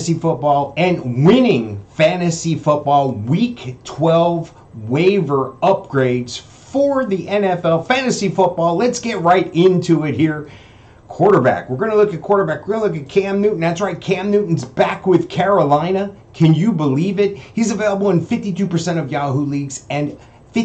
fantasy football and winning fantasy football week 12 waiver upgrades for the NFL fantasy football. Let's get right into it here. Quarterback. We're going to look at quarterback. We're going to look at Cam Newton. That's right. Cam Newton's back with Carolina. Can you believe it? He's available in 52% of Yahoo leagues and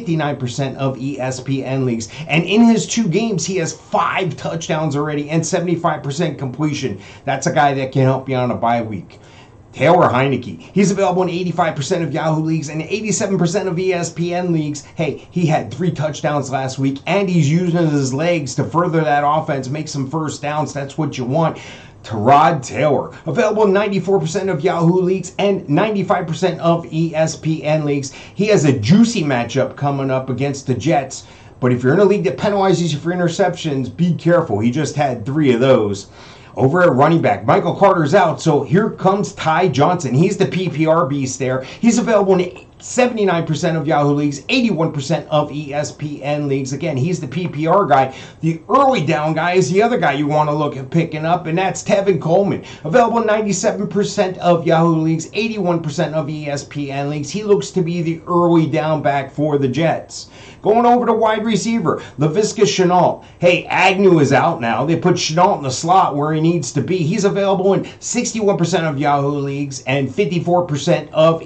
59% of ESPN leagues. And in his 2 games, he has 5 touchdowns already and 75% completion. That's a guy that can help you on a bye week. Taylor Heineke. He's available in 85% of Yahoo leagues and 87% of ESPN leagues. Hey, he had 3 touchdowns last week, and he's using his legs to further that offense, make some first downs. That's what you want. Tyrod Taylor, available in 94% of Yahoo leagues and 95% of ESPN leagues. He has a juicy matchup coming up against the Jets, but if you're in a league that penalizes you for interceptions, be careful. He just had 3 of those. Over at running back, Michael Carter's out, so here comes Ty Johnson. He's the PPR beast there. He's available in 79% of Yahoo leagues, 81% of ESPN leagues. Again, he's the PPR guy. The early down guy is the other guy you want to look at picking up, and that's Tevin Coleman. Available in 97% of Yahoo leagues, 81% of ESPN leagues. He looks to be the early down back for the Jets. Going over to wide receiver, Laviska Shenault. Hey, Agnew is out now. They put Shenault in the slot where he needs to be. He's available in 61% of Yahoo leagues and 54% of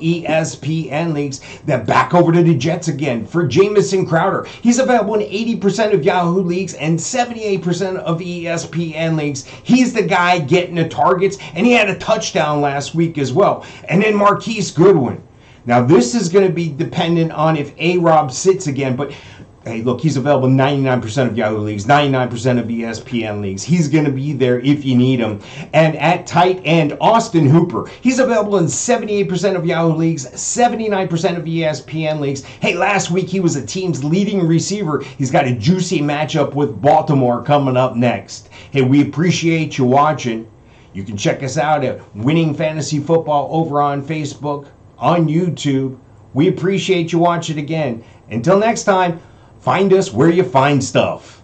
ESPN leagues. Then back over to the Jets again for Jamison Crowder. He's available in 80% of Yahoo leagues and 78% of ESPN leagues. He's the guy getting the targets, and he had a touchdown last week as well. And then Marquise Goodwin. Now, this is going to be dependent on if A-Rob sits again, but hey, look, he's available in 99% of Yahoo leagues, 99% of ESPN leagues. He's going to be there if you need him. And at tight end, Austin Hooper. He's available in 78% of Yahoo leagues, 79% of ESPN leagues. Hey, last week he was a team's leading receiver. He's got a juicy matchup with Baltimore coming up next. Hey, we appreciate you watching. You can check us out at Winning Fantasy Football over on Facebook, on YouTube. We appreciate you watching again. Until next time, find us where you find stuff.